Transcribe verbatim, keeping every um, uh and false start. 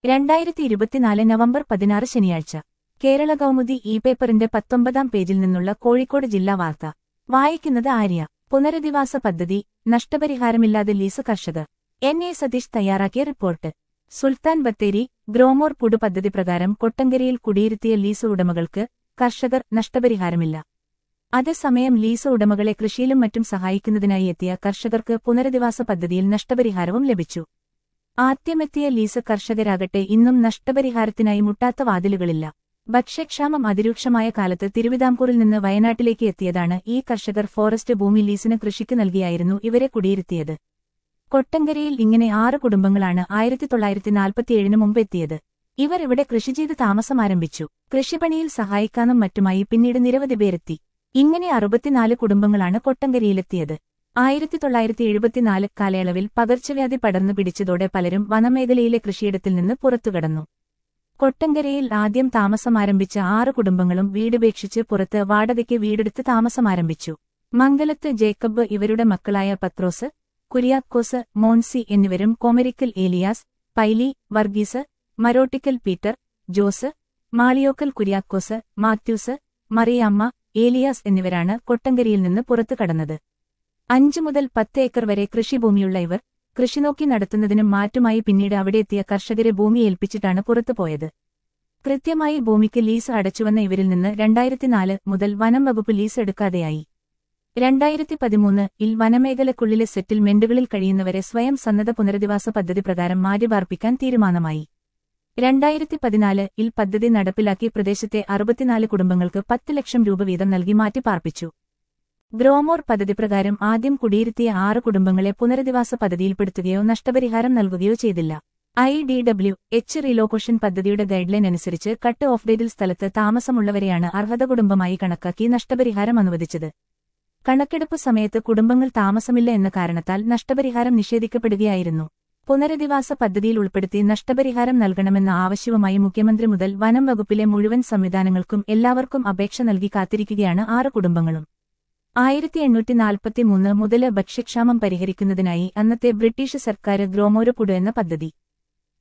രണ്ടായിരത്തി ഇരുപത്തിനാല് നവംബർ പതിനാറ് ശനിയാഴ്ച കേരള കൗമുദി ഇ പേപ്പറിന്റെ പത്തൊമ്പതാം പേജിൽ നിന്നുള്ള കോഴിക്കോട് ജില്ലാ വാർത്ത വായിക്കുന്നത് ആര്യ. പുനരധിവാസ പദ്ധതി നഷ്ടപരിഹാരമില്ലാതെ ലീസ് കർഷകർ. എൻ എ സതീഷ് തയ്യാറാക്കിയ റിപ്പോർട്ട്. സുൽത്താൻ ബത്തേരി ഗ്രോമോർ പുടു പദ്ധതി പ്രകാരം കൊട്ടങ്കരയിൽ കുടിയിരുത്തിയ ലീസ് ഉടമകൾക്ക് കർഷകർ നഷ്ടപരിഹാരമില്ല. അതേസമയം ലീസ് ഉടമകളെ കൃഷിയിലും മറ്റും സഹായിക്കുന്നതിനായി എത്തിയ കർഷകർക്ക് പുനരധിവാസ പദ്ധതിയിൽ നഷ്ടപരിഹാരവും ലഭിച്ചു. ആദ്യമെത്തിയ ലീസ് കർഷകരാകട്ടെ ഇന്നും നഷ്ടപരിഹാരത്തിനായി മുട്ടാത്ത വാതിലുകളില്ല. ഭക്ഷ്യക്ഷാമം അതിരൂക്ഷമായ കാലത്ത് തിരുവിതാംകൂറിൽ നിന്ന് വയനാട്ടിലേക്ക് എത്തിയതാണ് ഈ കർഷകർ. ഫോറസ്റ്റ് ഭൂമി ലീസിന് കൃഷിക്ക് നൽകിയായിരുന്നു ഇവരെ കുടിയിരുത്തിയത്. കൊട്ടങ്കരയിൽ ഇങ്ങനെ ആറ് കുടുംബങ്ങളാണ് ആയിരത്തി തൊള്ളായിരത്തി നാൽപ്പത്തിയേഴിന് മുമ്പ് എത്തിയത്. ഇവർ ഇവിടെ കൃഷി ചെയ്ത് താമസമാരംഭിച്ചു. കൃഷിപ്പണിയിൽ സഹായിക്കാനും മറ്റുമായി പിന്നീട് നിരവധി പേരെത്തി. ഇങ്ങനെ അറുപത്തിനാല് കുടുംബങ്ങളാണ് കൊട്ടങ്കരയിലെത്തിയത്. ആയിരത്തി തൊള്ളായിരത്തി എഴുപത്തിനാല് കാലയളവിൽ പകർച്ചവ്യാധി പടർന്നു പിടിച്ചതോടെ പലരും വനമേഖലയിലെ കൃഷിയിടത്തിൽ നിന്ന് പുറത്തുകടന്നു. കൊട്ടങ്കരയിൽ ആദ്യം താമസമാരംഭിച്ച ആറ് കുടുംബങ്ങളും വീടുപേക്ഷിച്ച് പുറത്ത് വാടകയ്ക്ക് വീടെടുത്ത് താമസമാരംഭിച്ചു. മംഗലത്ത് ജേക്കബ്, ഇവരുടെ മക്കളായ പത്രോസ്, കുര്യാക്കോസ്, മോൻസി എന്നിവരും കോമരിക്കൽ ഏലിയാസ്, പൈലി, വർഗീസ്, മരോട്ടിക്കൽ പീറ്റർ, ജോസ്, മാളിയോക്കൽ കുര്യാക്കോസ്, മാത്യൂസ്, മറിയാമ്മ, ഏലിയാസ് എന്നിവരാണ് കൊട്ടങ്കരയിൽ നിന്ന് പുറത്തു കടന്നത്. അഞ്ചു മുതൽ പത്ത് ഏക്കർ വരെ കൃഷിഭൂമിയുള്ള ഇവർ കൃഷി നോക്കി നടത്തുന്നതിനും മാറ്റുമായി പിന്നീട് അവിടെയെത്തിയ കർഷകരെ ഭൂമി ഏൽപ്പിച്ചിട്ടാണ് പുറത്തുപോയത്. കൃത്യമായി ഭൂമിക്ക് ലീസ് അടച്ചുവന്ന ഇവരിൽ നിന്ന് രണ്ടായിരത്തിനാല് മുതൽ വനം വകുപ്പ് ലീസ് എടുക്കാതെയായി. രണ്ടായിരത്തി പതിമൂന്ന് ഇൽ വനമേഖലക്കുള്ളിലെ സെറ്റിൽമെന്റുകളിൽ കഴിയുന്നവരെ സ്വയം സന്നദ്ധ പുനരധിവാസ പദ്ധതി പ്രകാരം മാറ്റിപാർപ്പിക്കാൻ തീരുമാനമായി. രണ്ടായിരത്തി പതിനാല് ഇൽ പദ്ധതി നടപ്പിലാക്കി പ്രദേശത്തെ അറുപത്തിനാല് കുടുംബങ്ങൾക്ക് പത്ത് ലക്ഷം രൂപ വീതം നൽകി മാറ്റിപ്പാർപ്പിച്ചു. ഗ്രോമോർ പദ്ധതി പ്രകാരം ആദ്യം കുടിയിരുത്തിയ ആറ് കുടുംബങ്ങളെ പുനരധിവാസ പദ്ധതിയിൽപ്പെടുത്തുകയോ നഷ്ടപരിഹാരം നൽകുകയോ ചെയ്തില്ല. I D W H relocation പദ്ധതിയുടെ ഗൈഡ്ലൈൻ അനുസരിച്ച് കട്ട് ഓഫ് ഡേറ്റിൽ സ്ഥലത്ത് താമസമുള്ളവരെയാണ് അർഹത കുടുംബമായി കണക്കാക്കി നഷ്ടപരിഹാരം അനുവദിച്ചത്. കണക്കെടുപ്പ് സമയത്ത് കുടുംബങ്ങൾ താമസമില്ല എന്ന കാരണത്താൽ നഷ്ടപരിഹാരം നിഷേധിക്കപ്പെടുകയായിരുന്നു. പുനരധിവാസ പദ്ധതിയിൽ ഉൾപ്പെടുത്തി നഷ്ടപരിഹാരം നൽകണമെന്ന ആവശ്യവുമായി മുഖ്യമന്ത്രി മുതൽ വനം വകുപ്പിലെ മുഴുവൻ സംവിധാനങ്ങൾക്കും എല്ലാവർക്കും അപേക്ഷ നൽകി കാത്തിരിക്കുകയാണ് ആറ് കുടുംബങ്ങളും. ആയിരത്തി എണ്ണൂറ്റി നാൽപ്പത്തിമൂന്ന് മുതല് ഭക്ഷ്യക്ഷാമം പരിഹരിക്കുന്നതിനായി അന്നത്തെ ബ്രിട്ടീഷ് സർക്കാർ ഗ്രോമോർ പുടു എന്ന പദ്ധതി